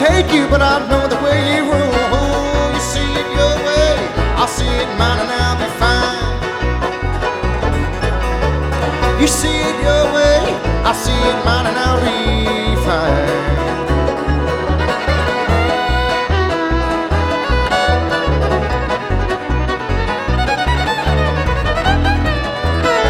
take you, but I know the way you roll. Oh, you see it your way, I'll see it mine, and I'll be fine. You see it your way, I see it mine, and I'll be fine.